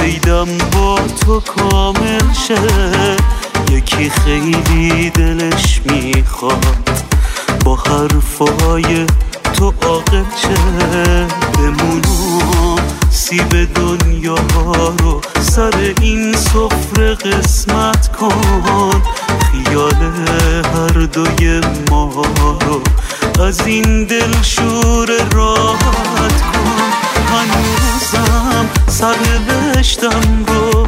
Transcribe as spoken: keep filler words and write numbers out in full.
پیدم با تو کامل شه. یکی خیلی دلش میخواد با حرفای تو عاقل شه. بمونم سیب دنیا رو سر این سفره قسمت کن. خیال هر دوی ما رو از این دل شور راحت کن. هنوزم سر نوشتم رو